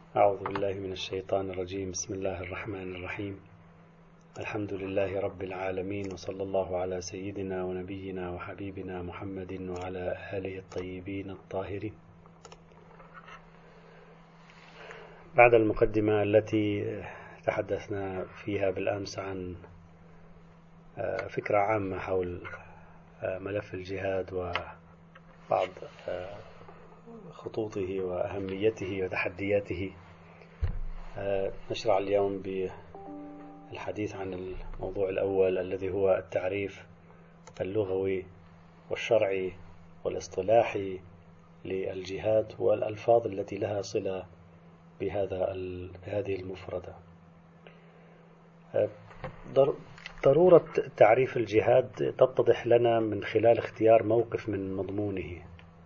أعوذ بالله من الشيطان الرجيم. بسم الله الرحمن الرحيم. الحمد لله رب العالمين، وصلى الله على سيدنا ونبينا وحبيبنا محمد وعلى آله الطيبين الطاهرين. بعد المقدمة التي تحدثنا فيها بالأمس عن فكرة عامة حول ملف الجهاد وبعض خطوطه وأهميته وتحدياته، نشرع اليوم بالحديث عن الموضوع الأول الذي هو التعريف اللغوي والشرعي والاصطلاحي للجهاد والألفاظ التي لها صلة بهذه المفردة. ضرورة تعريف الجهاد تتضح لنا من خلال اختيار موقف من مضمونه.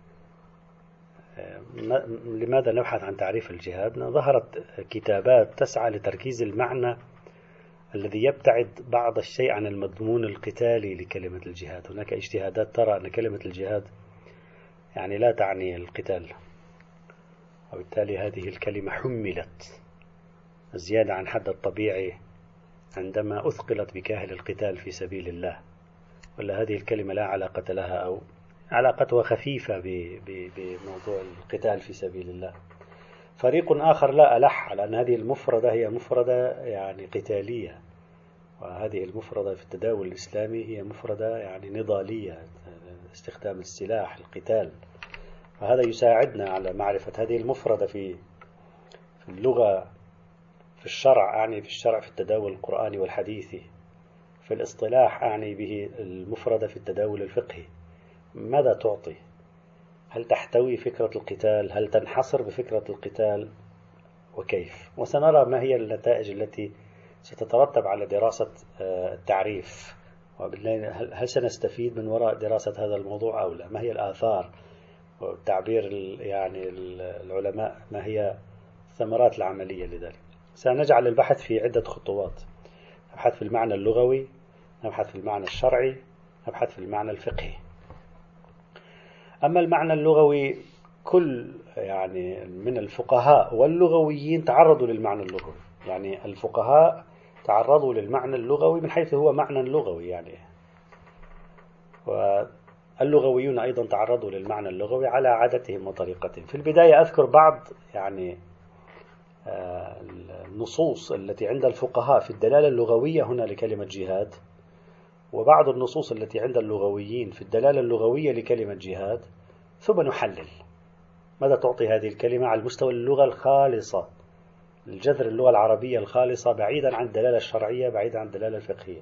لماذا نبحث عن تعريف الجهاد؟ ظهرت كتابات تسعى لتركيز المعنى الذي يبتعد بعض الشيء عن المضمون القتالي لكلمة الجهاد. هناك اجتهادات ترى أن كلمة الجهاد يعني لا تعني القتال، وبالتالي هذه الكلمة حملت زيادة عن حد الطبيعي عندما أثقلت بكاهل القتال في سبيل الله، ولا هذه الكلمة لا علاقة لها أو علاقتها خفيفة بموضوع القتال في سبيل الله. فريق آخر لا ألح على أن هذه المفردة هي مفردة يعني قتالية، وهذه المفردة في التداول الإسلامي هي مفردة يعني نضالية، استخدام السلاح، القتال. فهذا يساعدنا على معرفة هذه المفردة في اللغة، في الشرع أعني في الشرع في التداول القرآني والحديثي، في الاصطلاح أعني به المفردة في التداول الفقهي. ماذا تعطي؟ هل تحتوي فكرة القتال؟ هل تنحصر بفكرة القتال؟ وكيف؟ وسنرى ما هي النتائج التي ستترتب على دراسة التعريف، هل سنستفيد من وراء دراسة هذا الموضوع أو لا؟ ما هي الآثار والتعبير يعني العلماء، ما هي الثمرات العملية لذلك؟ سنجعل البحث في عدة خطوات: نبحث في المعنى اللغوي، نبحث في المعنى الشرعي، نبحث في المعنى الفقهي. أما المعنى اللغوي، كل يعني من الفقهاء واللغويين تعرضوا للمعنى اللغوي، يعني الفقهاء تعرضوا للمعنى اللغوي من حيث هو معنى لغوي يعني، واللغويون أيضا تعرضوا للمعنى اللغوي على عادتهم وطريقتهم. في البداية أذكر بعض يعني النصوص التي عند الفقهاء في الدلالة اللغوية هنا لكلمة جهاد، وبعض النصوص التي عند اللغويين في الدلالة اللغوية لكلمة جهاد، ثم نحلل ماذا تعطي هذه الكلمة على المستوى اللغة الخالصة، الجذر اللغة العربية الخالصة، بعيدا عن الدلالة الشرعية، بعيدا عن الدلالة الفقهية.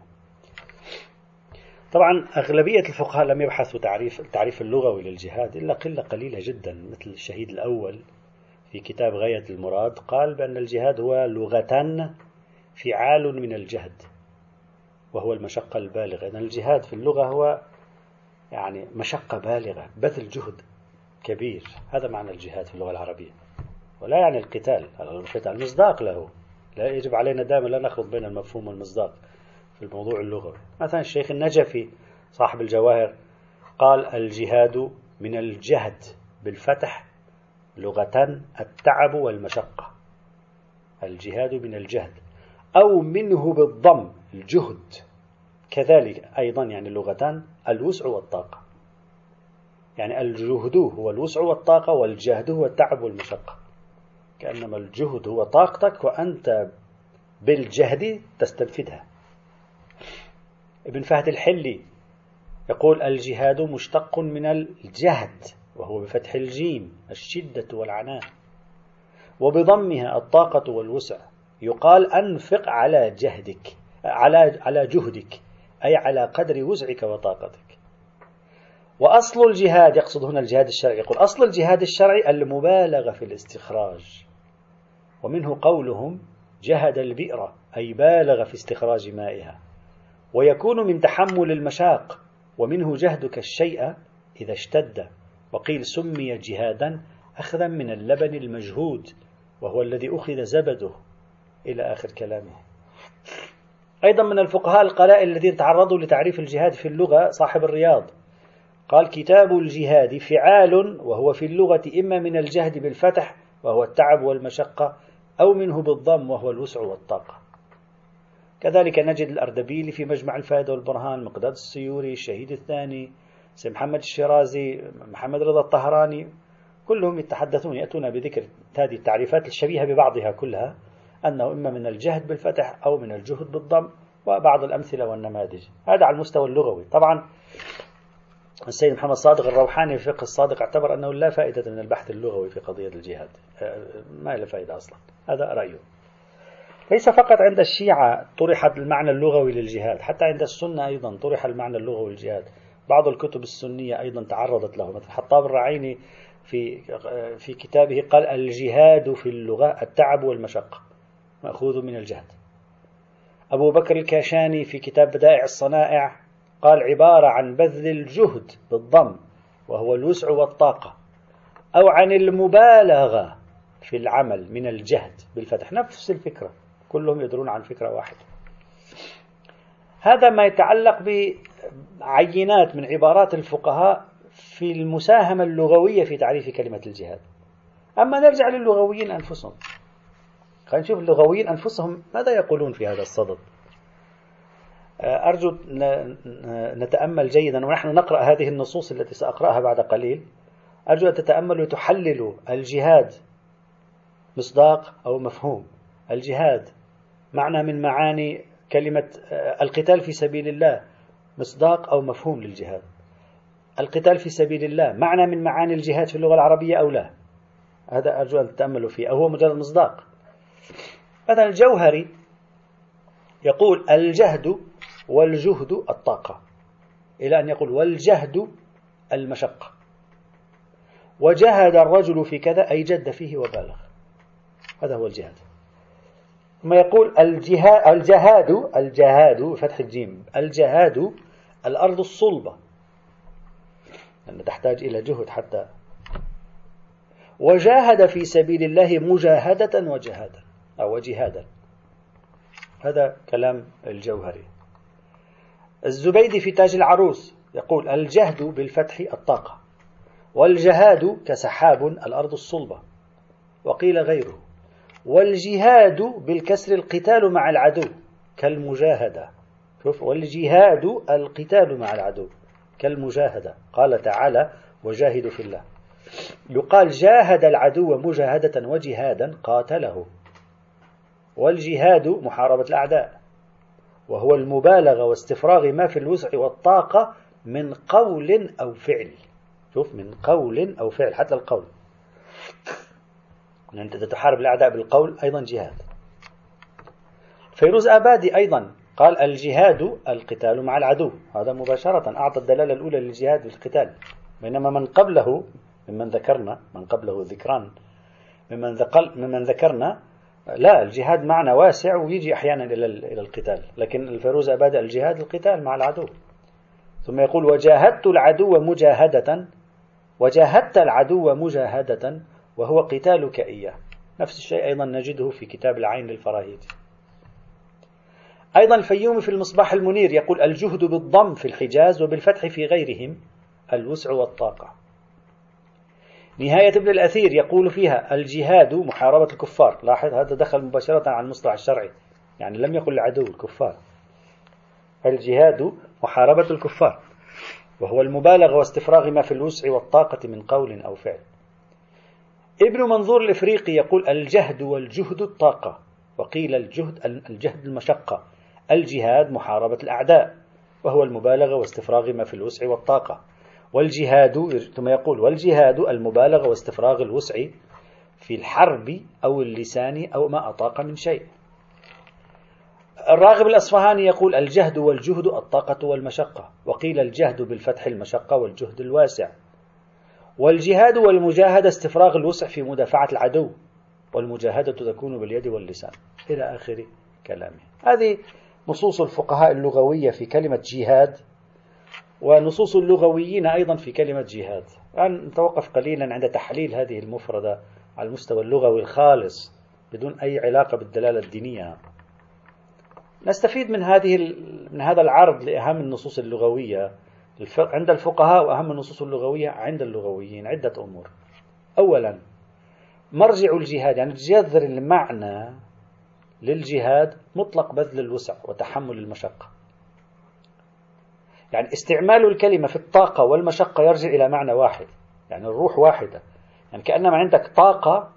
طبعا أغلبية الفقهاء لم يبحثوا التعريف اللغوي للجهاد إلا قلة قليلة جدا، مثل الشهيد الأول في كتاب غاية المراد قال بأن الجهاد هو لغة فعال من الجهد، وهو المشقة البالغة. إن الجهاد في اللغة هو يعني مشقة بالغة، بذل جهد كبير، هذا معنى الجهاد في اللغة العربية، ولا يعني القتال. المصداق له، لا يجب علينا دائما لا نخلط بين المفهوم والمصداق في الموضوع اللغوي. مثلا الشيخ النجفي صاحب الجواهر قال الجهاد من الجهد بالفتح لغة التعب والمشقة، الجهاد من الجهد، أو منه بالضم الجهد كذلك أيضا، يعني لغتان الوسع والطاقة، يعني الجهد هو الوسع والطاقة، والجهد هو التعب والمشقة، كأنما الجهد هو طاقتك وأنت بالجهد تستنفذها. ابن فهد الحلي يقول الجهاد مشتق من الجهد، وهو بفتح الجيم الشدة والعناء، وبضمها الطاقة والوسع. يقال أنفق على جهدك، على جهدك، أي على قدر وسعك وطاقتك. وأصل الجهاد، يقصد هنا الجهاد الشرعي، يقول أصل الجهاد الشرعي المبالغة في الاستخراج، ومنه قولهم جهد البئر أي بالغ في استخراج مائها، ويكون من تحمل المشاق، ومنه جهدك الشيء إذا اشتد، وقيل سمي جهادا أخذا من اللبن المجهود وهو الذي أخذ زبده، إلى آخر كلامه. أيضا من الفقهاء القلائل الذين تعرضوا لتعريف الجهاد في اللغة صاحب الرياض قال كتاب الجهاد فعال، وهو في اللغة إما من الجهد بالفتح وهو التعب والمشقة، أو منه بالضم وهو الوسع والطاقة. كذلك نجد الأردبيلي في مجمع الفائدة والبرهان، مقداد السيوري، الشهيد الثاني، سي محمد الشيرازي، محمد رضا الطهراني، كلهم يتحدثون يأتون بذكر هذه التعريفات الشبيهة ببعضها كلها، أنه إما من الجهد بالفتح أو من الجهد بالضم، وبعض الأمثلة والنماذج. هذا على المستوى اللغوي. طبعا السيد محمد صادق الروحاني في فقه الصادق اعتبر أنه لا فائدة من البحث اللغوي في قضية الجهاد، ما له فائدة أصلا. هذا رأيه. ليس فقط عند الشيعة طرح المعنى اللغوي للجهاد، حتى عند السنة أيضا طرح المعنى اللغوي للجهاد. بعض الكتب السنية أيضا تعرضت له، مثل حطاب الرعيني في كتابه قال الجهاد في اللغة التعب والمشقة، مأخوذ من الجهد. أبو بكر الكاشاني في كتاب بدائع الصنائع قال عبارة عن بذل الجهد بالضم وهو الوسع والطاقة، أو عن المبالغة في العمل من الجهد بالفتح، نفس الفكرة، كلهم يدرون عن فكرة واحدة. هذا ما يتعلق بعينات من عبارات الفقهاء في المساهمة اللغوية في تعريف كلمة الجهاد. أما نرجع للغويين أنفسهم، خلينا نشوف اللغويين أنفسهم ماذا يقولون في هذا الصدد. أرجو نتأمل جيدا ونحن نقرأ هذه النصوص التي سأقرأها بعد قليل. أرجو أن تتأملوا وتحللوا الجهاد مصداق أو مفهوم. الجهاد معنى من معاني كلمة القتال في سبيل الله، مصداق أو مفهوم للجهاد. القتال في سبيل الله معنى من معاني الجهاد في اللغة العربية أو لا؟ هذا أرجو أن تتأملوا فيه، أو هو مجرد مصداق. مثلا الجوهري يقول الجهد والجهد الطاقة، إلى أن يقول والجهد المشقة، وجهد الرجل في كذا أي جد فيه وبالغ. هذا هو الجهاد. ثم يقول الجهاد فتح الجيم، الجهاد الأرض الصلبة، لأنها تحتاج إلى جهد حتى. وجاهد في سبيل الله مجاهدة وجهادا أو جهادا. هذا كلام الجوهري. الزبيدي في تاج العروس يقول الجهد بالفتح الطاقة، والجهاد كسحاب الأرض الصلبة. وقيل غيره. والجهاد بالكسر القتال مع العدو كالمجاهدة. شوف، والجهاد القتال مع العدو كالمجاهدة. قال تعالى وجاهدوا في الله. يقال جاهد العدو مجاهدة وجهادا قاتله. والجهاد محاربة الأعداء، وهو المبالغة واستفراغ ما في الوسع والطاقة من قول أو فعل. شوف، من قول أو فعل، حتى القول، أن أنت تحارب الأعداء بالقول أيضا جهاد. فيروز آبادي أيضا قال الجهاد القتال مع العدو. هذا مباشرة أعطى الدلالة الأولى للجهاد بالقتال. بينما من قبله ممن ذكرنا، من قبله ذكران ممن ذكرنا، لا، الجهاد معنى واسع ويجي أحيانا إلى القتال، لكن الفيروز آبادي الجهاد القتال مع العدو. ثم يقول وجاهدت العدو مجاهدة، وجاهدت العدو مجاهدة وهو قتالك إياه. نفس الشيء أيضا نجده في كتاب العين للفراهيدي. أيضا الفيومي في المصباح المنير يقول الجهد بالضم في الحجاز وبالفتح في غيرهم الوسع والطاقة. نهاية ابن الأثير يقول فيها الجهاد محاربة الكفار. لاحظ، هذا دخل مباشرة على المصطلح الشرعي، يعني لم يقل العدو الكفار. الجهاد محاربة الكفار، وهو المبالغة واستفراغ ما في الوسع والطاقة من قول أو فعل. ابن منظور الإفريقي يقول الجهد والجهد الطاقة، وقيل الجهد المشقة. الجهاد محاربة الأعداء، وهو المبالغة واستفراغ ما في الوسع والطاقة. والجهاد، ثم يقول والجهاد المبالغة واستفراغ الوسع في الحرب أو اللسان أو ما أطاق من شيء. الراغب الأصفهاني يقول الجهد والجهد الطاقة والمشقة، وقيل الجهد بالفتح المشقة والجهد الواسع. والجهاد والمجاهدة استفراغ الوسع في مدافعة العدو، والمجاهدة تكون باليد واللسان، إلى آخر كلامه. هذه نصوص الفقهاء اللغوية في كلمة جهاد، ونصوص اللغويين أيضا في كلمة جهاد. الآن نتوقف قليلا عند تحليل هذه المفردة على المستوى اللغوي الخالص بدون أي علاقة بالدلالة الدينية. نستفيد من هذا العرض لأهم النصوص اللغوية عند الفقهاء وأهم النصوص اللغوية عند اللغويين عدة أمور. أولا، مرجع الجهاد يعني جذر المعنى للجهاد مطلق بذل الوسع وتحمل المشقة. يعني استعمال الكلمة في الطاقة والمشقة يرجع إلى معنى واحد، يعني الروح واحدة. يعني كأنما عندك طاقة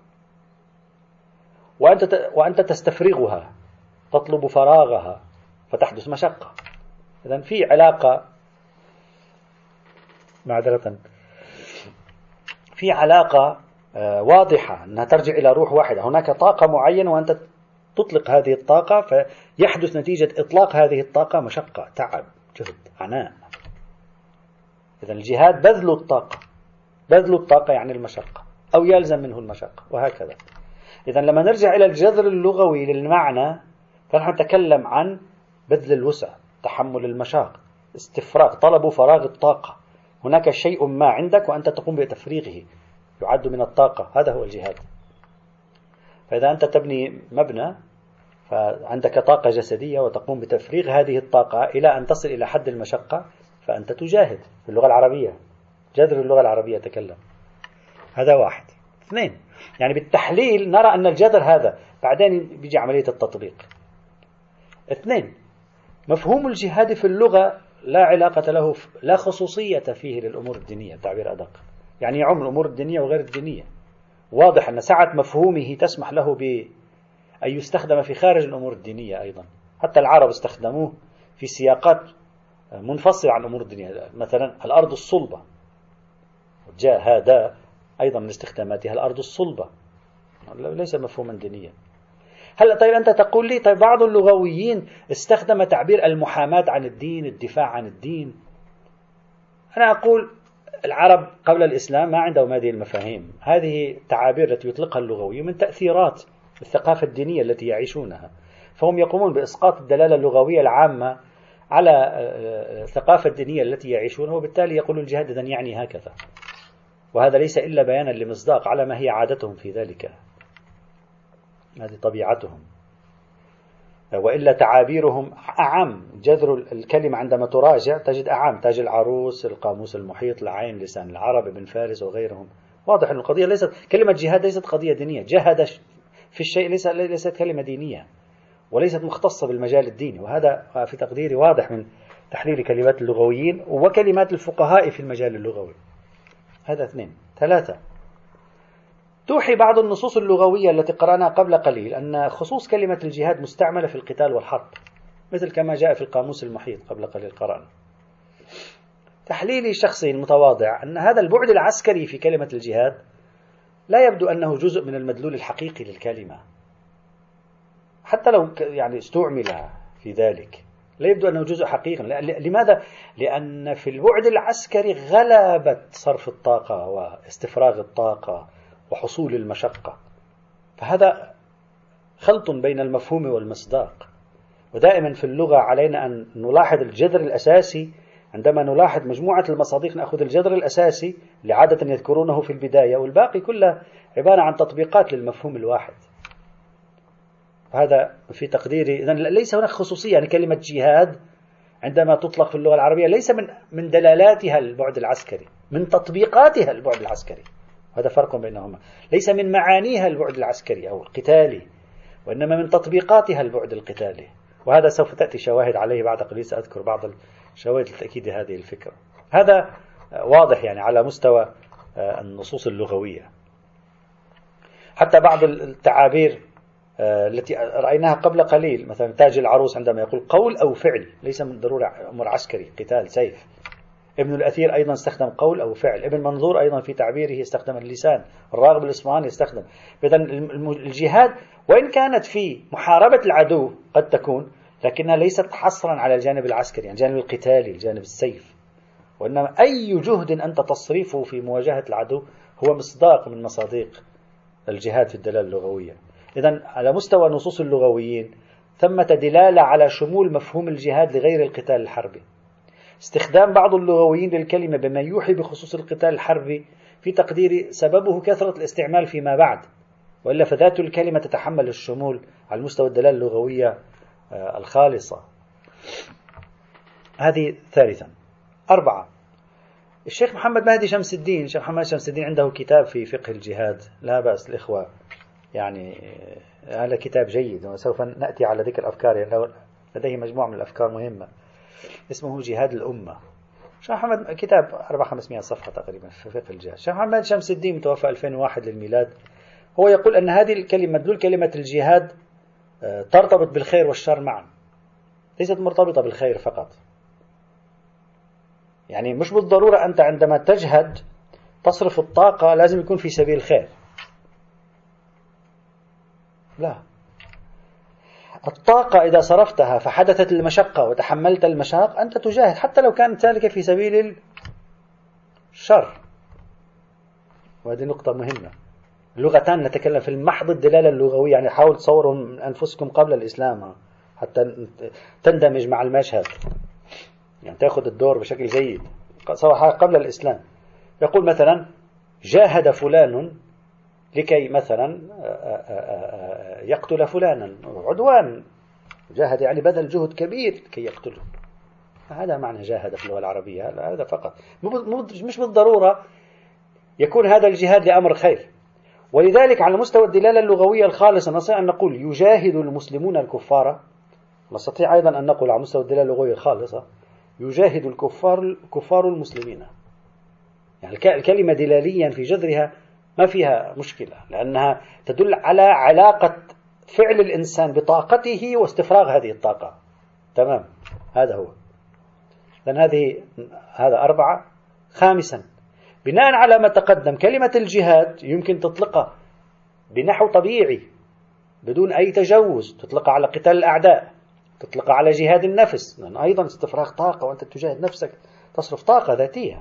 وأنت تستفرغها، تطلب فراغها، فتحدث مشقة. إذن في علاقة، معذرة، في علاقة واضحة أنها ترجع إلى روح واحدة. هناك طاقة معينة وأنت تطلق هذه الطاقة، فيحدث نتيجة إطلاق هذه الطاقة مشقة، تعب، جهد، عناء. إذن الجهاد بذل الطاقة، بذل الطاقة يعني المشقة أو يلزم منه المشقة، وهكذا. إذن لما نرجع إلى الجذر اللغوي للمعنى فنحن نتكلم عن بذل الوسع، تحمل المشاق، استفراغ، طلب فراغ الطاقة. هناك شيء ما عندك وأنت تقوم بتفريغه، يعد من الطاقة، هذا هو الجهاد. فإذا أنت تبني مبنى فعندك طاقة جسدية وتقوم بتفريغ هذه الطاقة إلى أن تصل إلى حد المشقة، فأنت تجاهد. في اللغة العربية، جذر اللغة العربية تكلم. هذا واحد. اثنين، يعني بالتحليل نرى أن الجذر هذا، بعدين بيجي عملية التطبيق. اثنين، مفهوم الجهاد في اللغة لا علاقة له، لا خصوصية فيه للأمور الدينية، تعبير أدق، يعني يعم الأمور الدينية وغير الدينية. واضح أن سعة مفهومه تسمح له بأن يستخدم في خارج الأمور الدينية أيضا. حتى العرب استخدموه في سياقات منفصلة عن الأمور الدينية، مثلا الأرض الصلبة، جاء هذا أيضا من استخداماتها، الأرض الصلبة، ليس مفهوما دينيا. هل طيب أنت تقول لي طيب بعض اللغويين استخدم تعبير المحاماة عن الدين، الدفاع عن الدين. أنا أقول العرب قبل الإسلام ما عندهم هذه المفاهيم. هذه تعابير التي يطلقها اللغوي من تأثيرات الثقافة الدينية التي يعيشونها، فهم يقومون بإسقاط الدلالة اللغوية العامة على الثقافة الدينية التي يعيشونها، وبالتالي يقول الجهاد إذن يعني هكذا. وهذا ليس إلا بيانا لمصداق على ما هي عادتهم في ذلك، هذه طبيعتهم. وإلا تعابيرهم أعم. جذر الكلمة عندما تراجع تجد أعم، تاج العروس، القاموس المحيط، العين، لسان العرب، ابن فارس وغيرهم. واضح أن القضية ليست، كلمة جهاد ليست قضية دينية. جهد في الشيء ليست كلمة دينية وليست مختصة بالمجال الديني، وهذا في تقديري واضح من تحليل كلمات اللغويين وكلمات الفقهاء في المجال اللغوي. هذا اثنين. ثلاثة، توحي بعض النصوص اللغوية التي قرأناها قبل قليل أن خصوص كلمة الجهاد مستعملة في القتال والحرب، مثل كما جاء في القاموس المحيط قبل قليل قرأنا. تحليلي الشخصي المتواضع أن هذا البعد العسكري في كلمة الجهاد لا يبدو أنه جزء من المدلول الحقيقي للكلمة، حتى لو يعني استعمل في ذلك، لا يبدو أنه جزء حقيقي. لماذا؟ لأن في البعد العسكري غلبت صرف الطاقة واستفراغ الطاقة وحصول المشقة، فهذا خلط بين المفهوم والمصداق. ودائما في اللغة علينا أن نلاحظ الجذر الأساسي. عندما نلاحظ مجموعة المصادق نأخذ الجذر الأساسي اللي عادة يذكرونه في البداية، والباقي كله عبارة عن تطبيقات للمفهوم الواحد. هذا في تقديري. إذن ليس هناك خصوصية. يعني كلمة جهاد عندما تطلق في اللغة العربية ليس من دلالاتها البعد العسكري، من تطبيقاتها البعد العسكري. هذا فرق بينهما. ليس من معانيها البعد العسكري أو القتالي، وإنما من تطبيقاتها البعد القتالي. وهذا سوف تأتي شواهد عليه بعد قليل، سأذكر بعض الشواهد لتأكيد هذه الفكرة. هذا واضح يعني على مستوى النصوص اللغوية. حتى بعض التعابير التي رأيناها قبل قليل، مثلا تاج العروس عندما يقول قول أو فعل، ليس من ضرورة أمر عسكري، قتال، سيف. ابن الأثير أيضا استخدم قول أو فعل. ابن منظور أيضا في تعبيره استخدم اللسان. الراغب الإصفهاني استخدم. إذن الجهاد وإن كانت في محاربة العدو قد تكون، لكنها ليست حصرا على الجانب العسكري، يعني الجانب القتالي، الجانب السيف، وإنما أي جهد أنت تصرفه في مواجهة العدو هو مصداق من مصادق الجهاد في الدلالة اللغوية. إذن على مستوى نصوص اللغويين ثمة دلالة على شمول مفهوم الجهاد لغير القتال الحربي. استخدام بعض اللغويين للكلمة بما يوحي بخصوص القتال الحربي في تقديري سببه كثرة الاستعمال فيما بعد، وإلا فذات الكلمة تتحمل الشمول على مستوى الدلالة اللغوية الخالصة. هذه ثالثا. 4، الشيخ محمد مهدي شمس الدين، الشيخ محمد شمس الدين عنده كتاب في فقه الجهاد، لا بأس الإخوة يعني هذا كتاب جيد، وسوف نأتي على ذكر أفكار، يعني لديه مجموعة من الأفكار مهمة، اسمه جهاد الأمة. الشيخ محمد كتاب 400-500 صفحة تقريبا في فقه الجهاد. الشيخ محمد شمس الدين متوفى 2001 للميلاد، هو يقول أن هذه الكلمة، مدلول كلمة الجهاد ترتبط بالخير والشر معا، ليست مرتبطة بالخير فقط. يعني مش بالضرورة أنت عندما تجهد تصرف الطاقة لازم يكون في سبيل الخير، لا، الطاقة إذا صرفتها فحدثت المشقة وتحملت المشاق أنت تجاهد حتى لو كانت ذلك في سبيل الشر. وهذه نقطة مهمة. اللغتان نتكلم في المحض الدلالة اللغوية، يعني حاول تصوروا من أنفسكم قبل الإسلام حتى تندمج مع المشهد، يعني تأخذ الدور بشكل جيد. صراحة قبل الإسلام يقول مثلا جاهد فلان لكي مثلا يقتل فلانا، عدوان، جاهد يعني بذل جهد كبير لكي يقتله، هذا معنى جاهد في اللغة العربية، هذا فقط، مش بالضرورة يكون هذا الجهاد لأمر خير. ولذلك على مستوى الدلالة اللغوية الخالصة نستطيع أن نقول يجاهد المسلمون الكفار، نستطيع أيضا أن نقول على مستوى الدلالة اللغوية الخالصة يجاهد كفار المسلمين. يعني الكلمة دلاليا في جذرها ما فيها مشكلة، لأنها تدل على علاقة فعل الإنسان بطاقته واستفراغ هذه الطاقة، تمام، هذا هو. لأن هذا 4. خامسا، بناء على ما تقدم كلمة الجهاد يمكن تطلقها بنحو طبيعي بدون أي تجوز، تطلقها على قتال الأعداء، تطلقها على جهاد النفس، لأن أيضا استفراغ طاقة وأنت تجاهد نفسك تصرف طاقة ذاتية.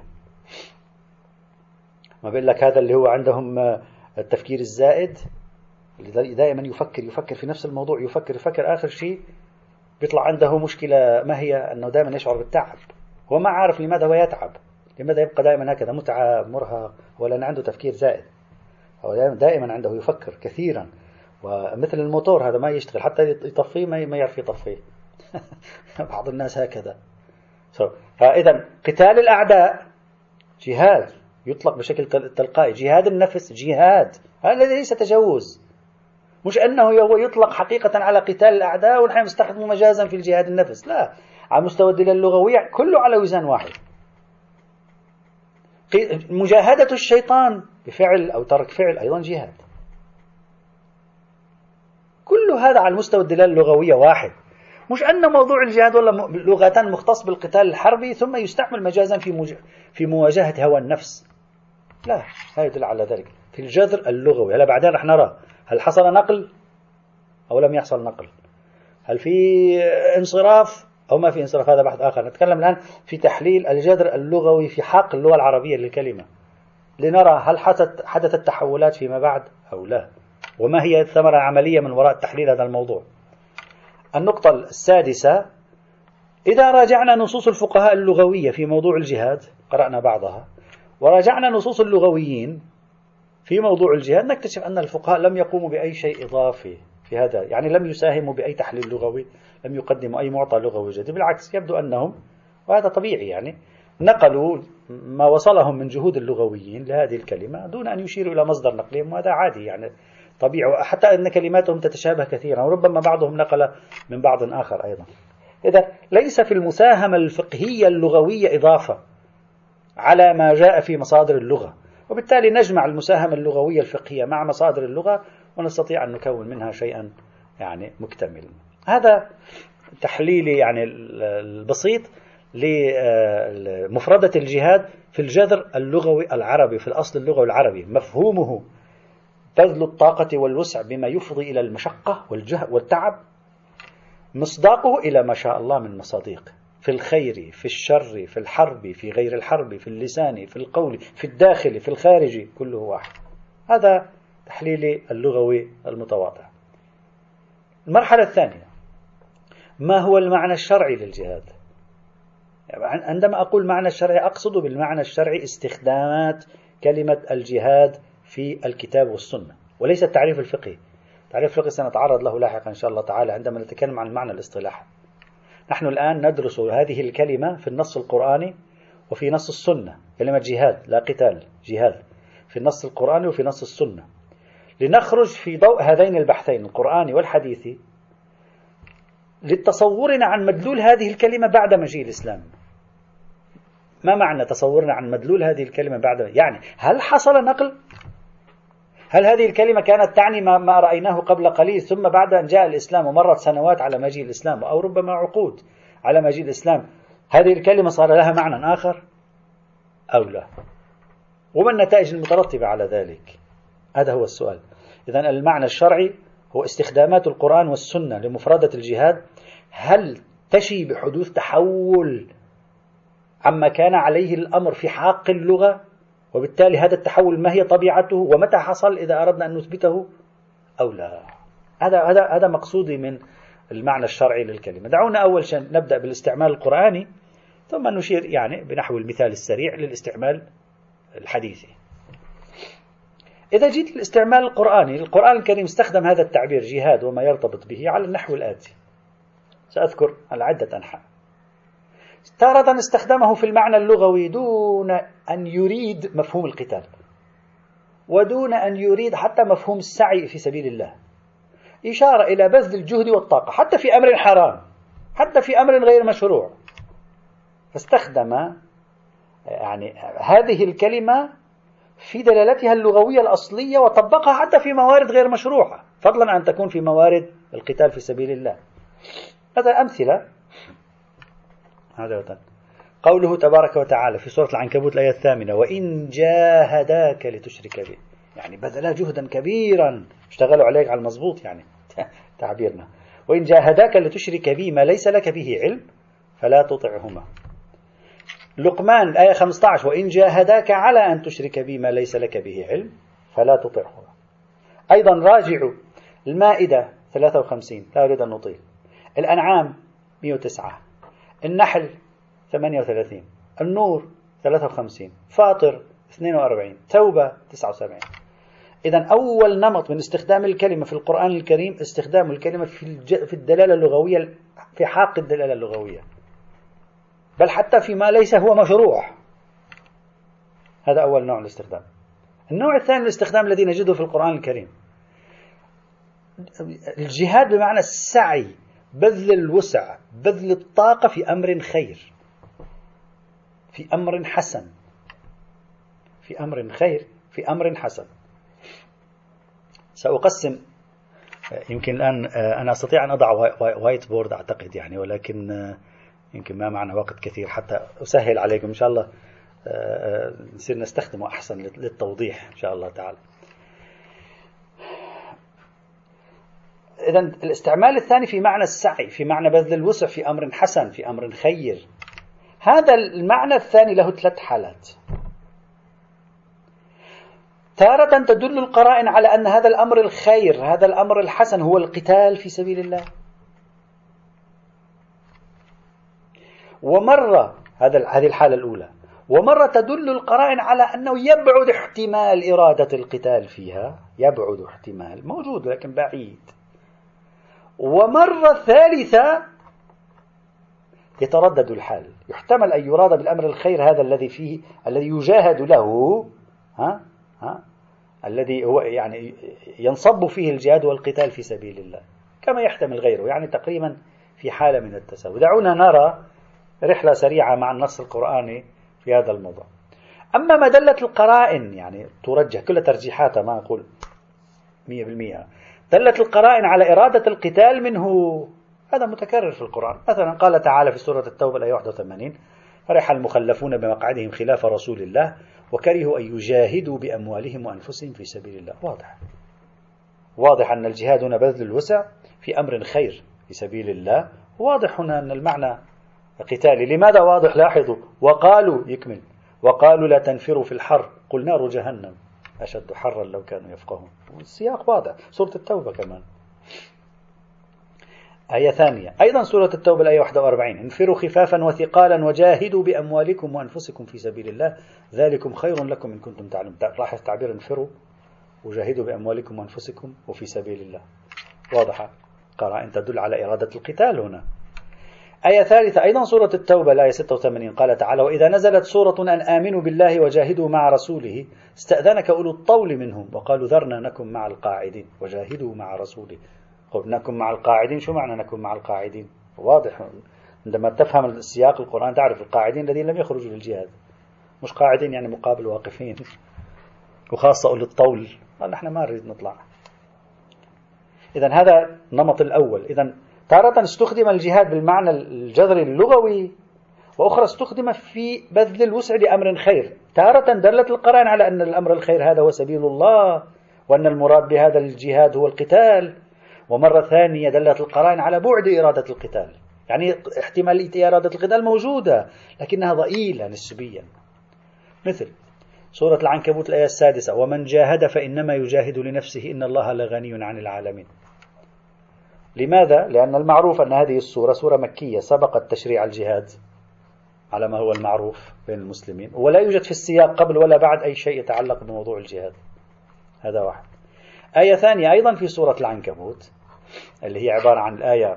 ما بقول لك هذا اللي هو عندهم التفكير الزائد، اللي دائما يفكر في نفس الموضوع، يفكر آخر شيء بيطلع عنده مشكلة، ما هي أنه دائما يشعر بالتعب، هو ما عارف لماذا هو يتعب، لماذا يبقى دائما هكذا متعب مرهق، ولا عنده تفكير زائد، هو دائما عنده يفكر كثيرا، ومثل الموتور هذا ما يشتغل حتى يطفيه ما يعرف يطفيه. بعض الناس هكذا. فإذا قتال الأعداء جهاد يطلق بشكل تلقائي، جهاد النفس جهاد، هذا ليس تجوز، مش أنه هو يطلق حقيقة على قتال الأعداء ونحن نستخدمه مجازا في الجهاد النفس، لا، على مستوى الدلالة اللغوية كله على وزن واحد. مجاهدة الشيطان بفعل أو ترك فعل أيضا جهاد، كل هذا على مستوى الدلالة اللغوية واحد، مش أن موضوع الجهاد ولا لغة مختص بالقتال الحربي ثم يستعمل مجازا في مواجهة هوى النفس، لا، لا يدل على ذلك في الجذر اللغوي. هلا بعدين رح نرى هل حصل نقل أو لم يحصل نقل، هل في انصراف أو ما في انصراف، هذا بحث آخر. نتكلم الآن في تحليل الجذر اللغوي في حق اللغة العربية للكلمة، لنرى هل حدثت تحولات فيما بعد أو لا، وما هي الثمرة العملية من وراء تحليل هذا الموضوع. النقطة السادسة، إذا راجعنا نصوص الفقهاء اللغوية في موضوع الجهاد، قرأنا بعضها وراجعنا نصوص اللغويين في موضوع الجهاد، نكتشف أن الفقهاء لم يقوموا بأي شيء إضافي في هذا، يعني لم يساهموا بأي تحليل لغوي، لم يقدموا أي معطى لغوي جديد، بالعكس يبدو أنهم، وهذا طبيعي يعني، نقلوا ما وصلهم من جهود اللغويين لهذه الكلمة دون أن يشيروا إلى مصدر نقلهم، وهذا عادي يعني طبيعي، حتى أن كلماتهم تتشابه كثيرا وربما بعضهم نقل من بعض آخر أيضا. إذا ليس في المساهمة الفقهية اللغوية إضافة على ما جاء في مصادر اللغة، وبالتالي نجمع المساهمة اللغوية الفقهية مع مصادر اللغة ونستطيع أن نكون منها شيئا يعني مكتمل. هذا تحليلي يعني البسيط لمفردة الجهاد في الجذر اللغوي العربي، في الأصل اللغوي العربي، مفهومه بذل الطاقة والوسع بما يفضي إلى المشقة والتعب، مصداقه إلى ما شاء الله من مصادق، في الخير، في الشر، في الحرب، في غير الحرب، في اللسان، في القول، في الداخل، في الخارج، كله واحد. هذا تحليلي اللغوي المتواضع. المرحلة الثانية، ما هو المعنى الشرعي للجهاد؟ عندما أقول معنى الشرعي أقصد بالمعنى الشرعي استخدامات كلمة الجهاد في الكتاب والسنة، وليس التعريف الفقهي. التعريف الفقهي سنتعرض له لاحقا إن شاء الله تعالى عندما نتكلم عن المعنى الاصطلاحي. نحن الآن ندرس هذه الكلمة في النص القرآني وفي نص السنة، كلمة جهاد لا قتال، جهاد في النص القرآني وفي نص السنة، لنخرج في ضوء هذين البحثين القرآني والحديثي لتصورنا عن مدلول هذه الكلمة بعد مجيء الإسلام. ما معنى تصورنا عن مدلول هذه الكلمة بعد؟ يعني هل حصل نقل؟ هل هذه الكلمة كانت تعني ما رأيناه قبل قليل، ثم بعد أن جاء الإسلام ومرت سنوات على مجيء الإسلام أو ربما عقود على مجيء الإسلام، هذه الكلمة صار لها معنى آخر أو لا؟ وما النتائج المترتبة على ذلك؟ هذا هو السؤال. إذن المعنى الشرعي هو استخدامات القرآن والسنة لمفردة الجهاد، هل تشي بحدوث تحول عما كان عليه الأمر في حاق اللغة؟ وبالتالي هذا التحول ما هي طبيعته ومتى حصل إذا أردنا أن نثبته أو لا؟ هذا مقصودي من المعنى الشرعي للكلمة. دعونا أول شيء نبدأ بالاستعمال القرآني، ثم نشير يعني بنحو المثال السريع للاستعمال الحديثي. إذا جيت للاستعمال القرآني، القرآن الكريم استخدم هذا التعبير جهاد وما يرتبط به على النحو الآتي، سأذكر على عدة أنحاء. تارة استخدمه في المعنى اللغوي دون أن يريد مفهوم القتال، ودون أن يريد حتى مفهوم السعي في سبيل الله، إشارة إلى بذل الجهد والطاقة حتى في أمر حرام، حتى في أمر غير مشروع. فاستخدم يعني هذه الكلمة في دلالتها اللغوية الأصلية وطبقها حتى في موارد غير مشروعة، فضلا عن تكون في موارد القتال في سبيل الله. هذا أمثلة. هذا قوله تبارك وتعالى في سورة العنكبوت الآية 8: وإن جاهداك لتشرك به، يعني بذلا جهدا كبيرا، اشتغلوا عليك على المضبوط يعني تعبيرنا. وإن جاهداك لتشرك به ما ليس لك به علم فلا تطعهما. لقمان الآية 15: وإن جاهداك على أن تشرك بي ما ليس لك به علم فلا تطعهما. أيضا راجعوا المائدة 53، لا أريد أن نطيل، الأنعام 109، النحل 38، النور 53، فاطر 42، توبة 79. إذن أول نمط من استخدام الكلمة في القرآن الكريم استخدام الكلمة في الدلالة اللغوية، في حاق الدلالة اللغوية، بل حتى فيما ليس هو مشروع. هذا أول نوع الاستخدام. النوع الثاني الاستخدام الذي نجده في القرآن الكريم الجهاد بمعنى السعي، بذل الوسع، بذل الطاقة في أمر خير، في أمر حسن، في أمر خير، في أمر حسن. سأقسم، يمكن الآن أنا أستطيع أن أضع وايت بورد أعتقد يعني، ولكن يمكن ما معنا وقت كثير حتى أسهل عليكم إن شاء الله، نصير نستخدمه أحسن للتوضيح إن شاء الله تعالى. إذن الاستعمال الثاني في معنى السعي، في معنى بذل الوسع في أمر حسن، في أمر خير. هذا المعنى الثاني له 3 حالات. تارة تدل القرائن على أن هذا الأمر الخير، هذا الأمر الحسن هو القتال في سبيل الله، ومرة هذه الحالة الأولى، ومرة تدل القرائن على أنه يبعد احتمال إرادة القتال فيها، يبعد احتمال موجود لكن بعيد. ومرة ثالثة يتردد الحال، يحتمل أن يراد بالأمر الخير هذا الذي يجاهد له، الذي هو يعني ينصب فيه الجهاد والقتال في سبيل الله، كما يحتمل غيره، يعني تقريبا في حالة من التساوي. دعونا نرى رحلة سريعة مع النص القرآني في هذا الموضوع. أما ما دلت القرائن، يعني ترجح كل ترجيحاتها، ما أقول 100%، دلت القرائن على إرادة القتال منه، هذا متكرر في القرآن. مثلا قال تعالى في سورة التوبة الآية 81: فرح المخلفون بمقعدهم خلاف رسول الله وكرهوا أن يجاهدوا بأموالهم وأنفسهم في سبيل الله. واضح أن الجهاد هنا بذل الوسع في أمر خير في سبيل الله. واضح هنا أن المعنى قتالي. لماذا واضح؟ لاحظوا: وقالوا لا تنفروا في الحر قل نار جهنم أشد حرا لو كانوا يفقهون. السياق واضح. سورة التوبة كمان آية ثانية، أيضا سورة التوبة الآية 41: انفروا خفافا وثقالا وجاهدوا بأموالكم وأنفسكم في سبيل الله ذلكم خير لكم إن كنتم تعلمون. لاحظ تعبير انفروا وجاهدوا بأموالكم وأنفسكم وفي سبيل الله، واضحة. قرائن تدل على إرادة القتال هنا. آية ثالثة أيضا سورة التوبة الآية 86 قال تعالى: وإذا نزلت سورة أن آمنوا بالله وجاهدوا مع رسوله استأذنك أولو الطول منهم وقالوا ذرنا نكن مع القاعدين وجاهدوا مع رسوله. قل نكن مع القاعدين، شو معنى نكن مع القاعدين؟ واضح عندما تفهم السياق القرآن تعرف القاعدين الذين لم يخرجوا للجهاد، مش قاعدين يعني مقابل واقفين، وخاصة أولو الطول قال نحن ما نريد نطلع. إذن هذا النمط الأول. إذن تارة استخدم الجهاد بالمعنى الجذري اللغوي، وأخرى استخدم في بذل الوسع لأمر خير. تارة دلت القرآن على أن الأمر الخير هذا هو سبيل الله، وأن المراد بهذا الجهاد هو القتال، ومرة ثانية دلت القرآن على بعد إرادة القتال، يعني احتمالية إرادة القتال موجودة لكنها ضئيلة نسبيا. مثل سورة العنكبوت الآية 6: ومن جاهد فإنما يجاهد لنفسه إن الله لغني عن العالمين. لماذا؟ لأن المعروف أن هذه السورة سورة مكية سبقت تشريع الجهاد على ما هو المعروف بين المسلمين، ولا يوجد في السياق قبل ولا بعد أي شيء يتعلق بموضوع الجهاد. هذا واحد. آية ثانية أيضا في سورة العنكبوت اللي هي عبارة عن الآية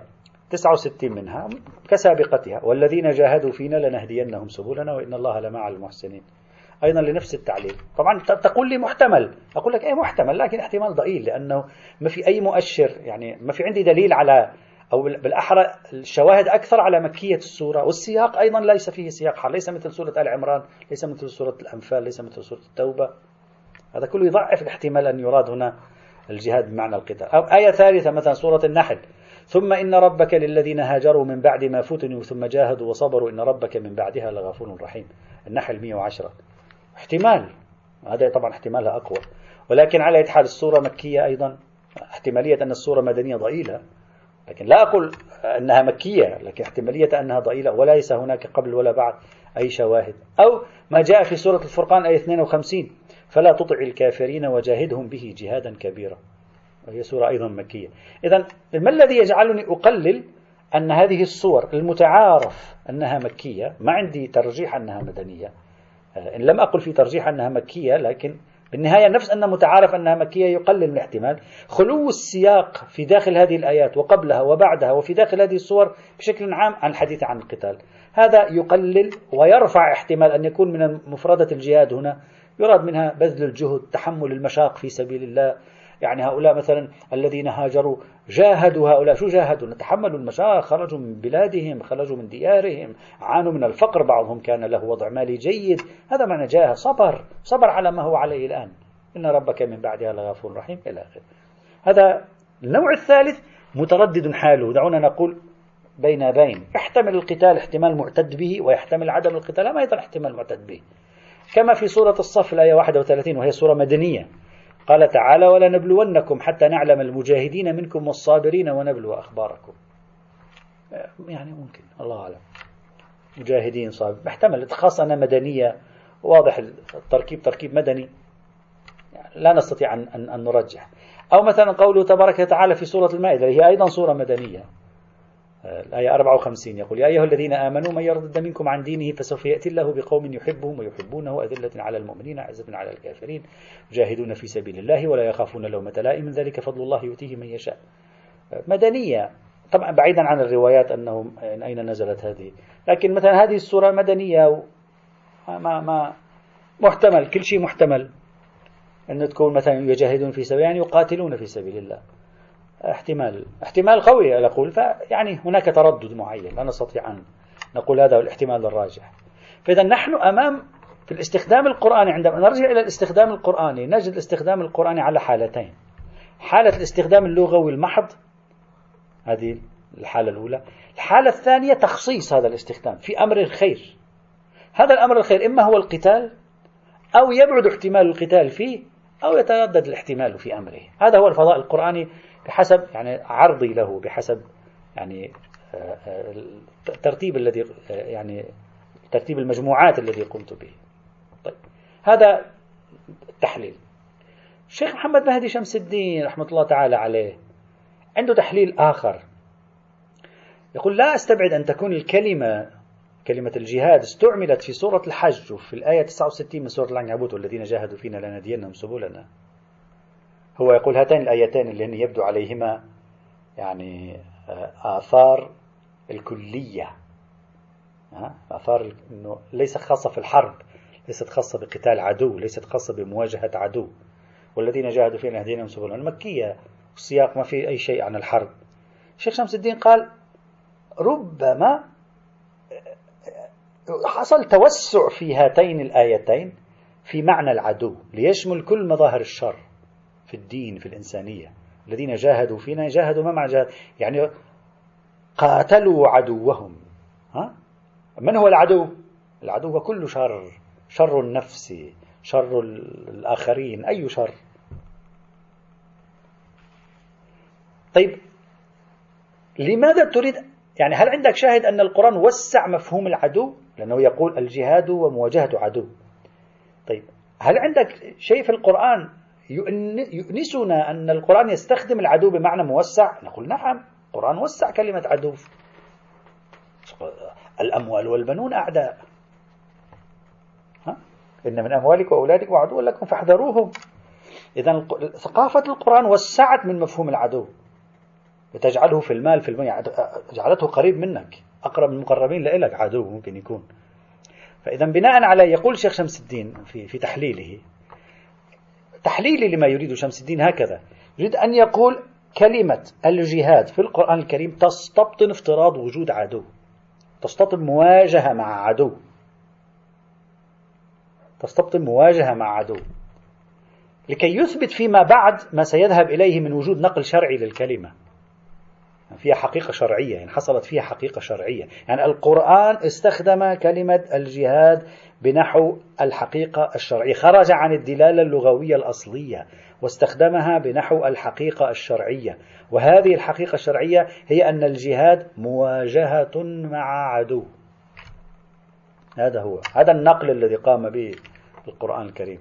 69 منها كسابقتها: والذين جاهدوا فينا لنهدينهم سبلنا وإن الله لمع المحسنين. أيضا لنفس التعليل. طبعا تقول لي محتمل، أقول لك أي محتمل، لكن احتمال ضئيل، لأنه ما في أي مؤشر، يعني ما في عندي دليل على، أو بالأحرى الشواهد أكثر على مكية السورة، والسياق أيضا ليس فيه سياق حال، ليس مثل سورة آل عمران، ليس مثل سورة الأنفال، ليس مثل سورة التوبة. هذا كله يضعف الاحتمال أن يراد هنا الجهاد بمعنى القتال. أو آية ثالثة مثلا سورة النحل: ثم إن ربك للذين هاجروا من بعد ما فتنوا ثم جاهدوا وصبروا إن ربك من بعدها لغفور رحيم. النحل 110. احتمال، هذا طبعا احتمالها أقوى، ولكن على أي حال السورة مكية أيضا، احتمالية أن السورة مدنية ضئيلة، لكن لا أقول أنها مكية، لكن احتمالية أنها ضئيلة وليس هناك قبل ولا بعد أي شواهد. أو ما جاء في سورة الفرقان آية 52: فلا تطع الكافرين وجاهدهم به جهادا كبيرا، وهي سورة أيضا مكية. إذن ما الذي يجعلني أقلل أن هذه السور المتعارف أنها مكية، ما عندي ترجيح أنها مدنية، إن لم أقل في ترجيح أنها مكية، لكن بالنهاية نفس أن متعارف أنها مكية يقلل من الاحتمال. خلو السياق في داخل هذه الآيات وقبلها وبعدها وفي داخل هذه الصور بشكل عام عن الحديث عن القتال، هذا يقلل ويرفع احتمال أن يكون من مفردة الجهاد هنا يراد منها بذل الجهد، تحمل المشاق في سبيل الله. يعني هؤلاء مثلا الذين هاجروا جاهدوا، هؤلاء شو جاهدوا؟ تحملوا المشاق، خرجوا من بلادهم، خرجوا من ديارهم، عانوا من الفقر، بعضهم كان له وضع مالي جيد، هذا معنى جاهد، صبر على ما هو عليه الآن، إن ربك من بعدها لغفور رحيم إلى آخره. هذا النوع الثالث متردد حاله، دعونا نقول بين يحتمل القتال احتمال معتد به، ويحتمل عدم القتال ما أيضا احتمال معتد به، كما في سورة الصف الآية 31 وهي سورة مدنية: قال تعالى: ولنبلونكم حتى نعلم المجاهدين منكم والصابرين ونبلو أخباركم. يعني ممكن، الله أعلم، مجاهدين صابر محتمل، خاصة أنها مدنية، واضح التركيب تركيب مدني، يعني لا نستطيع أن نرجح. أو مثلا قوله تبارك وتعالى في سورة المائدة هي أيضا سورة مدنية، الآية 54 يقول: يا أيها الذين آمنوا من يرتد منكم عن دينه فسوف يأتي الله بقوم يحبهم ويحبونه أذلة على المؤمنين أعزة على الكافرين يجاهدون في سبيل الله ولا يخافون لومة لائم ذلك فضل الله يؤتيه من يشاء. مدنية طبعا، بعيدا عن الروايات أنه من أين نزلت هذه، لكن مثلا هذه السورة مدنية، ما محتمل، كل شيء محتمل أن تكون مثلا يجاهدون في سبيل يعني يقاتلون في سبيل الله، احتمال قوي أقول، فيعني هناك تردد معين، لا نستطيع أن نقول هذا هو الاحتمال الراجح. فإذا نحن أمام في الاستخدام القرآني، عندما نرجع إلى الاستخدام القرآني نجد الاستخدام القرآني على حالتين: حالة الاستخدام اللغوي المحض، هذه الحالة الأولى. الحالة الثانية تخصيص هذا الاستخدام في أمر الخير. هذا الأمر الخير إما هو القتال، أو يبعد احتمال القتال فيه، أو يتردد الاحتمال في أمره. هذا هو الفضاء القرآني بحسب يعني عرضي له، بحسب يعني الترتيب الذي يعني ترتيب المجموعات الذي قمت به. طيب، هذا التحليل. الشيخ محمد مهدي شمس الدين رحمة الله تعالى عليه عنده تحليل آخر، يقول: لا أستبعد أن تكون كلمة الجهاد استعملت في سورة الحج وفي الآية 69 من سورة العنكبوت: والذين جاهدوا فينا لنهدينهم سبلنا. هو يقول هاتين الآيتين اللي يبدو عليهما يعني آثار الكلية، آثار أنه ليست خاصة في الحرب، ليست خاصة بقتال عدو، ليست خاصة بمواجهة عدو. والذين جاهدوا فينا لنهدينهم سبلنا، مكية، السياق ما في أي شيء عن الحرب. الشيخ شمس الدين قال ربما حصل توسع في هاتين الآيتين في معنى العدو ليشمل كل مظاهر الشر في الدين، في الإنسانية. الذين جاهدوا فينا، جاهدوا ما معنى جاهد؟ يعني قاتلوا عدوهم. من هو العدو؟ العدو هو كل شر، شر النفس، شر الآخرين، أي شر. طيب لماذا تريد، يعني هل عندك شاهد أن القرآن وسع مفهوم العدو؟ لأنه يقول الجهاد ومواجهة عدو. طيب هل عندك شيء في القرآن يؤنسنا أن القرآن يستخدم العدو بمعنى موسع؟ نقول نعم، القرآن وسع كلمة عدو. الأموال والبنون أعداء، إن من أموالك وأولادك وعدو لكم فاحذروهم. إذن ثقافة القرآن وسعت من مفهوم العدو وتجعله في المال، في البنية، جعلته قريب منك، أقرب من المقربين لإلك عدو ممكن يكون. فإذا بناء على، يقول شيخ شمس الدين في تحليله، تحليلي لما يريد شمس الدين هكذا، يريد أن يقول كلمة الجهاد في القرآن الكريم تستبطن افتراض وجود عدو، تستبطن مواجهة مع عدو، تستبطن مواجهة مع عدو، لكي يثبت فيما بعد ما سيذهب إليه من وجود نقل شرعي للكلمة فيها حقيقة شرعية، يعني حصلت فيها حقيقة شرعية. يعني القرآن استخدم كلمة الجهاد بنحو الحقيقة الشرعية، خرج عن الدلالة اللغوية الأصلية واستخدمها بنحو الحقيقة الشرعية. وهذه الحقيقة الشرعية هي أن الجهاد مواجهة مع عدو. هذا النقل الذي قام به القرآن الكريم.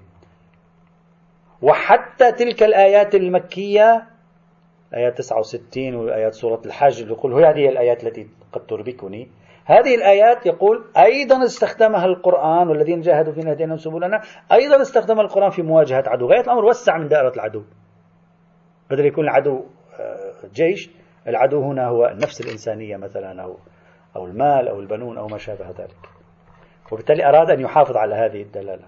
وحتى تلك الآيات المكية، آيات 69 وآيات سورة الحج اللي يقول هذه الآيات التي قد تربكني، هذه الآيات يقول أيضا استخدمها القرآن، والذين جاهدوا فينا لنهدينهم سبلنا، أيضا استخدم القرآن في مواجهة عدو. غاية الأمر وسع من دائرة العدو، بدل يكون العدو جيش، العدو هنا هو النفس الإنسانية مثلا، أو المال أو البنون أو ما شابه ذلك. وبالتالي أراد أن يحافظ على هذه الدلالة.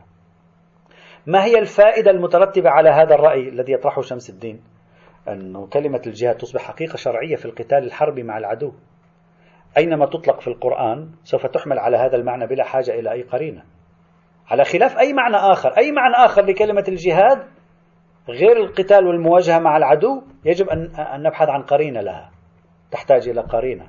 ما هي الفائدة المترتبة على هذا الرأي الذي يطرحه شمس الدين؟ أن كلمة الجهاد تصبح حقيقة شرعية في القتال الحربي مع العدو. أينما تطلق في القرآن سوف تحمل على هذا المعنى بلا حاجة إلى أي قرينة، على خلاف أي معنى آخر. أي معنى آخر لكلمة الجهاد غير القتال والمواجهة مع العدو يجب أن نبحث عن قرينة لها، تحتاج إلى قرينة،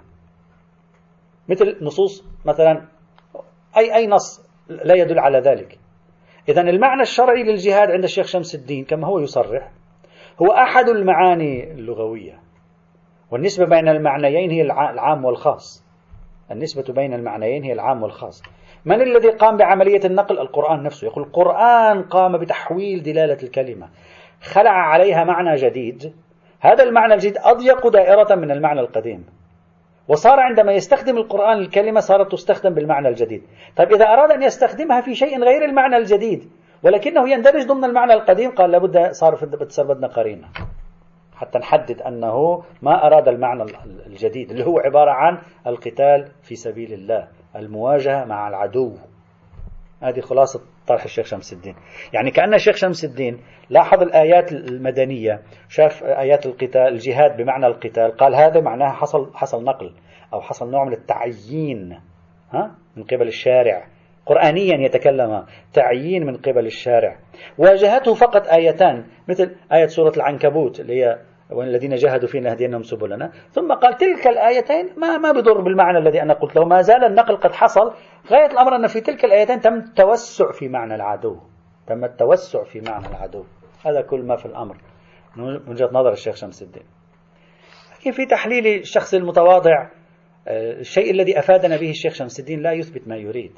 مثل نصوص مثلا، أي نص لا يدل على ذلك. إذن المعنى الشرعي للجهاد عند الشيخ شمس الدين كما هو يصرح هو أحد المعاني اللغوية، والنسبة بين المعنيين هي العام والخاص. النسبة بين المعنيين هي العام والخاص. من الذي قام بعملية النقل؟ القرآن نفسه. يقول القرآن قام بتحويل دلالة الكلمة، خلع عليها معنى جديد. هذا المعنى الجديد أضيق دائرة من المعنى القديم، وصار عندما يستخدم القرآن الكلمة صارت تستخدم بالمعنى الجديد. طيب إذا أراد أن يستخدمها في شيء غير المعنى الجديد ولكنه يندرج ضمن المعنى القديم، قال لابد صار بدنا قرينة حتى نحدد أنه ما أراد المعنى الجديد اللي هو عبارة عن القتال في سبيل الله، المواجهة مع العدو. هذه خلاصة طرح الشيخ شمس الدين. يعني كأن الشيخ شمس الدين لاحظ الآيات المدنية، شاف آيات القتال، الجهاد بمعنى القتال، قال هذا معناها حصل نقل أو حصل نوع من التعيين من قبل الشارع، قرآنيا يتكلم، تعيين من قبل الشارع. واجهته فقط آيتان مثل آية سورة العنكبوت اللي هي والذين جاهدوا فينا لنهدينهم سبلنا، ثم قال تلك الآيتين ما بضر بالمعنى الذي أنا قلت له، ما زال النقل قد حصل. غاية الأمر أن في تلك الآيتين تم التوسع في معنى العدو، تم التوسع في معنى العدو. هذا كل ما في الأمر من وجهة نظر الشيخ شمس الدين. لكن في تحليل الشخص المتواضع، الشيء الذي أفادنا به الشيخ شمس الدين لا يثبت ما يريد.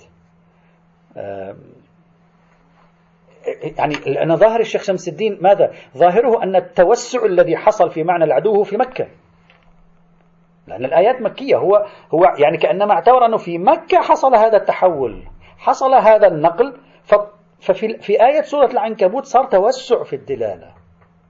يعني أنا ظاهر الشيخ شمس الدين ماذا؟ ظاهره أن التوسع الذي حصل في معنى العدو في مكة، لأن الآيات مكية. هو يعني كأنما اعتبر أنه في مكة حصل هذا التحول، حصل هذا النقل. ففي آية سورة العنكبوت صار توسع في الدلالة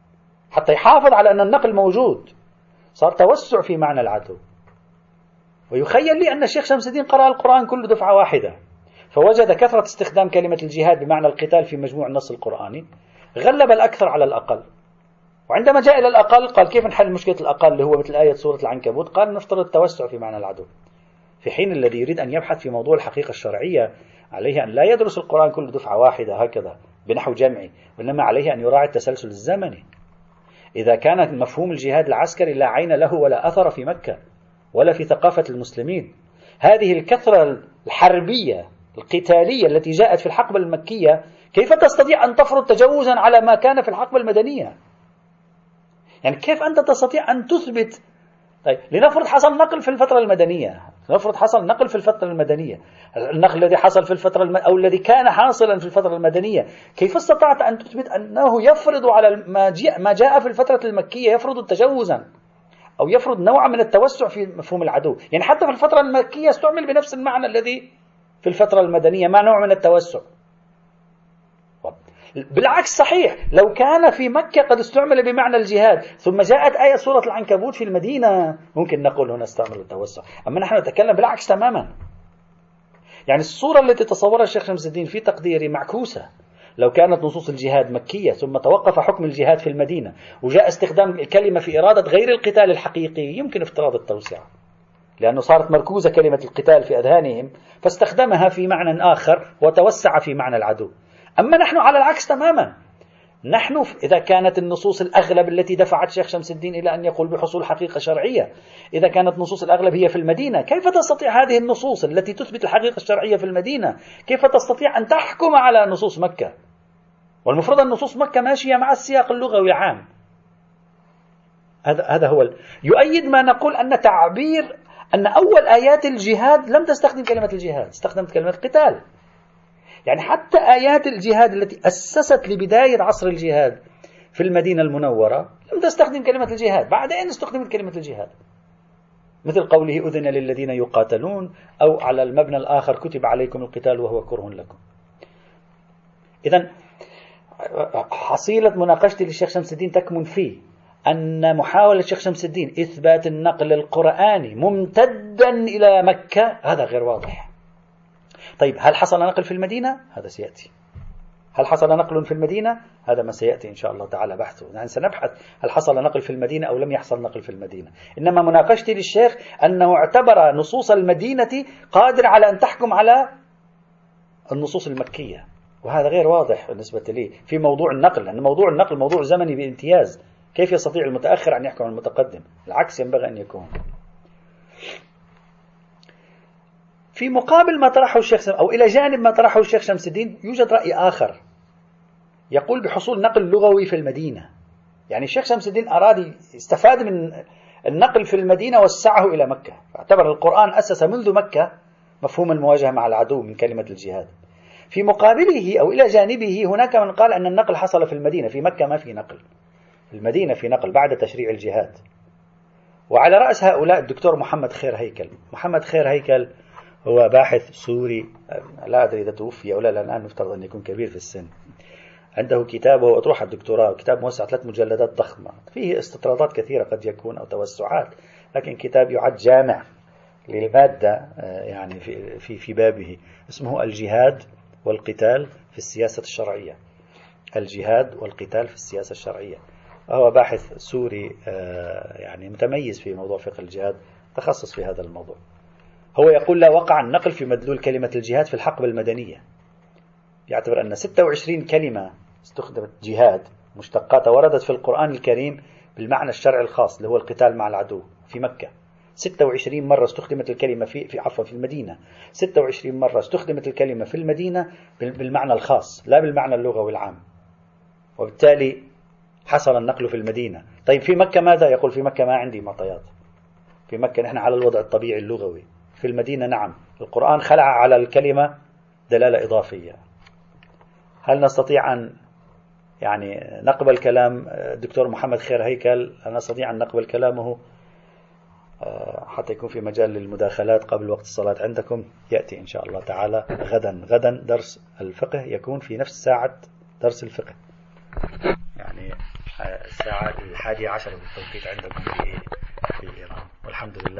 حتى يحافظ على أن النقل موجود، صار توسع في معنى العدو. ويخيل لي أن الشيخ شمس الدين قرأ القرآن كله دفعة واحدة، فوجد كثرة استخدام كلمة الجهاد بمعنى القتال في مجموع النص القرآني غلب الأكثر على الأقل. وعندما جاء إلى الأقل قال كيف نحل مشكلة الأقل اللي هو مثل آية سورة العنكبوت؟ قال نفترض التوسع في معنى العدو، في حين الذي يريد أن يبحث في موضوع الحقيقة الشرعية عليه أن لا يدرس القرآن كله دفعة واحدة هكذا بنحو جمعي، وإنما عليه أن يراعي التسلسل الزمني. إذا كان مفهوم الجهاد العسكري لا عين له ولا أثر في مكة ولا في ثقافة المسلمين، هذه الكثرة الحربية القتالية التي جاءت في الحقبة المكية كيف تستطيع أن تفرض تجاوزا على ما كان في الحقبة المدنية؟ يعني كيف أنت تستطيع أن تثبت؟ طيب لنفرض حصل نقل في الفترة المدنية، نفرض حصل نقل في الفترة المدنية، النقل الذي حصل في الفترة أو الذي كان حاصلا في الفترة المدنية، كيف استطعت أن تثبت أنه يفرض على ما جاء في الفترة المكية يفرض تجاوزا أو يفرض نوعا من التوسع في مفهوم العدو؟ يعني حتى في الفترة المكية استعمل بنفس المعنى الذي في الفترة المدنية مع نوع من التوسع. بالعكس صحيح، لو كان في مكة قد استعمل بمعنى الجهاد ثم جاءت آية سورة العنكبوت في المدينة ممكن نقول هنا استعمل التوسع، أما نحن نتكلم بالعكس تماما. يعني الصورة التي تصورها الشيخ شمس الدين في تقديري معكوسة. لو كانت نصوص الجهاد مكية ثم توقف حكم الجهاد في المدينة وجاء استخدام الكلمة في إرادة غير القتال الحقيقي يمكن افتراض التوسعة، لأنه صارت مركوزة كلمة القتال في أذهانهم فاستخدمها في معنى آخر وتوسع في معنى العدو. أما نحن على العكس تماما، نحن إذا كانت النصوص الأغلب التي دفعت شيخ شمس الدين إلى أن يقول بحصول حقيقة شرعية، إذا كانت نصوص الأغلب هي في المدينة، كيف تستطيع هذه النصوص التي تثبت الحقيقة الشرعية في المدينة كيف تستطيع أن تحكم على نصوص مكة؟ والمفروض أن نصوص مكة ماشية مع السياق اللغوي العام. هذا هو يؤيد ما نقول أن تعبير أن أول آيات الجهاد لم تستخدم كلمة الجهاد، استخدمت كلمة القتال. يعني حتى آيات الجهاد التي أسست لبداية عصر الجهاد في المدينة المنورة لم تستخدم كلمة الجهاد، بعدين استخدمت كلمة الجهاد، مثل قوله أذن للذين يقاتلون، أو على المبنى الآخر كتب عليكم القتال وهو كره لكم. إذن حصيلة مناقشتي للشيخ شمس الدين تكمن فيه أن محاولة الشيخ شمس الدين إثبات النقل القرآني ممتدا إلى مكة هذا غير واضح. طيب هل حصل نقل في المدينة؟ هذا سيأتي. هل حصل نقل في المدينة؟ هذا ما سيأتي إن شاء الله تعالى بحثه. يعني سنبحث هل حصل نقل في المدينة أو لم يحصل نقل في المدينة. إنما مناقشتي للشيخ أنه اعتبر نصوص المدينة قادر على أن تحكم على النصوص المكية، وهذا غير واضح بالنسبة لي في موضوع النقل، لأن موضوع النقل موضوع زمني بامتياز. كيف يستطيع المتأخر أن يحكم على المتقدم؟ العكس ينبغي أن يكون. في مقابل ما طرحه الشيخ أو إلى جانب ما طرحه الشيخ شمس الدين يوجد رأي آخر يقول بحصول نقل لغوي في المدينة. يعني الشيخ شمس الدين أراد يستفاد من النقل في المدينة وسعه إلى مكة، فاعتبر القرآن أسس منذ مكة مفهوم المواجهة مع العدو من كلمة الجهاد. في مقابله أو إلى جانبه هناك من قال أن النقل حصل في المدينة، في مكة ما في نقل، في المدينة في نقل بعد تشريع الجهاد. وعلى رأس هؤلاء الدكتور محمد خير هيكل. محمد خير هيكل هو باحث سوري، لا أدري إذا توفي أو لا، الآن نفترض أن يكون كبير في السن. عنده كتاب وهو أطروحة الدكتوراه، كتاب موسع 3 مجلدات ضخمة، فيه استطرادات كثيرة قد يكون أو توسعات، لكن كتاب يعد جامع للمادة يعني في بابه. اسمه الجهاد والقتال في السياسة الشرعية. الجهاد والقتال في السياسة الشرعية. هو باحث سوري يعني متميز في موضوع فقه الجهاد، تخصص في هذا الموضوع. هو يقول لا وقع النقل في مدلول كلمة الجهاد في الحقبة المدنية. يعتبر أن 26 كلمة استخدمت جهاد مشتقاتها وردت في القرآن الكريم بالمعنى الشرعي الخاص اللي هو القتال مع العدو في مكة. 26 مرة استخدمت الكلمة في المدينة. 26 مرة استخدمت الكلمة في المدينة بالمعنى الخاص لا بالمعنى اللغوي العام، وبالتالي حصل النقل في المدينة. طيب في مكة ماذا؟ يقول في مكة ما عندي معطيات، في مكة نحن على الوضع الطبيعي اللغوي، في المدينة نعم القرآن خلع على الكلمة دلالة إضافية. هل نستطيع أن يعني نقبل كلام الدكتور محمد خير هيكل؟ هل نستطيع أن نقبل كلامه حتى يكون في مجال للمداخلات قبل وقت الصلاة عندكم؟ يأتي إن شاء الله تعالى غدا درس الفقه يكون في نفس ساعة درس الفقه، يعني الساعة 11:10 بالتوقيت عندكم في إيران. والحمد لله.